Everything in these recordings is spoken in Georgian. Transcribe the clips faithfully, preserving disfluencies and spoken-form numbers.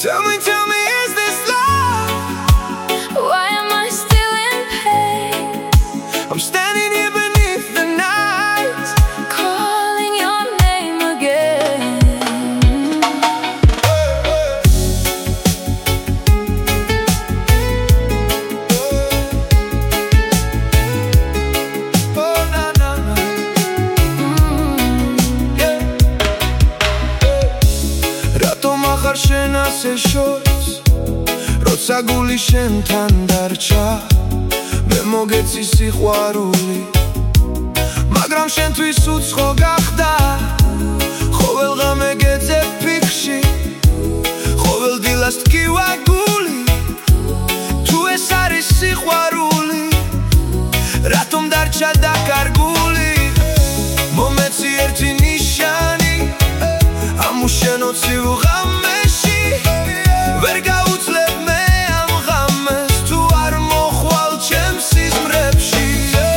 Tell me, tell me, is this love? Why am I still in pain? I'm standing here beneath the night, calling your name again. Oh, na, na, na. Yeah. Ratom אחר שנעשה שוץ, רוצה גולי שנתן דרצ'ה במוגצי סיחוארולי მაგრამ შენთვის უცხო გახდა ყოველღა მეგეძე ფიქში ყოველ დილას ტკივა გული თუ ეს არის სიყვარული რატომ დარჩა დაკარგული მომეცი ერთი ნიშანი ამ უშენოცივ ღამეში ვერ გაუძლებ მე ამ ღამეს თუ არ მოხვალ ჩემ სიზმრებში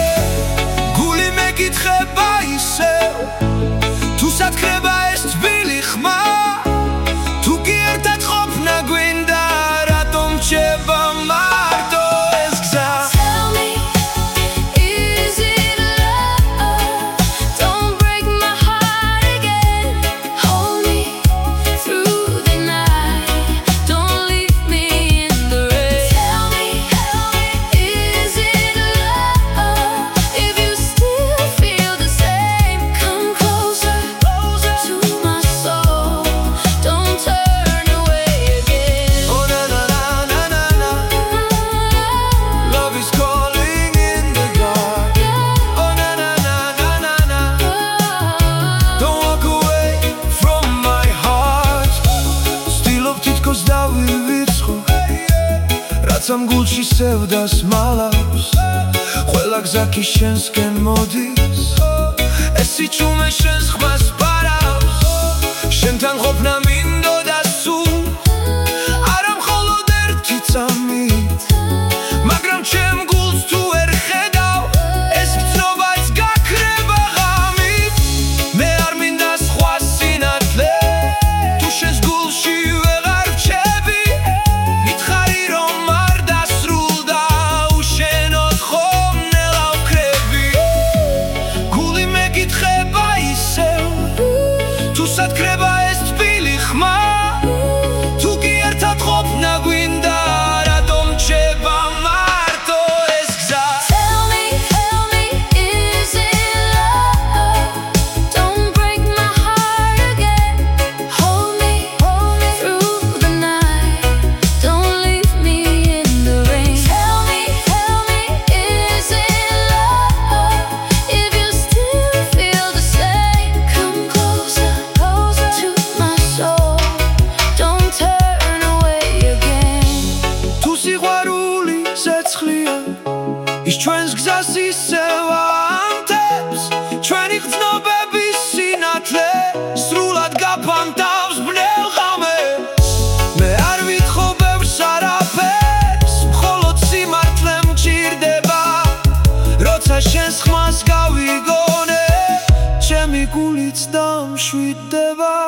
გული მეკითხება ისევ თუ სათქრება ეს თბილი ხმა თუ კი ერთად ყოფნა გვინდა რატომ რჩება მარტო ეს გზა Tell me, is it love? Don't break my heart again. Hold me through the night. Don't leave me in the rain. Tell me, is it love? If you still feel the same, come closer to my soul. Don't turn away again. Oh na na na na na na Love is calling in the dark Oh na na na na na na Don't walk away from my heart Stილობ თითქოს დავივიწყო რაც ამ გულში სევდას მალავს ყველა გზა კი შენსკენ მოდის ეს სიჩუმე შენს ხმას პარავს შენთან ყოფნა მინდოდა სულ არა მხოლოდ ერთი წამით მაგრამ ჩემ გულს თუ ვერ ხედავ ეს გრძნობაც გაქრება ღამით მე არ მინდა სხვა სინათლე თუ შენს გულში ვეღარ ვჩები მითხარი რომ არ დასრულდა უშენოდ ხომნელა ვქრები გული მეკითხება ისევ თუ სათქრება ეს თბილი ხმა თუ კი ერთად ყოფნა გვინდა რატომ რჩება მარტო ეს გზა Tell me, tell me, is it love? Don't break my heart again. Hold me, hold me through the night. Don't leave me in the rain. Tell me, tell me, is it love? If you still feel the same, come closer, closer to my soul. Don't turn away again. თუ სიყვარული ცეცხლია ის ჩვენს გზას ისევ ამტებს ჩვენი გრძნობების სინათლე სრულად გაფანტავს ბნელ ღამეს მე არ ვითხოვ ბევრს არაფერს მხოლოდ სიმართლე მჭირდება როცა შენს ხმას გავიგონე ჩემი გულიც დამშვიდდება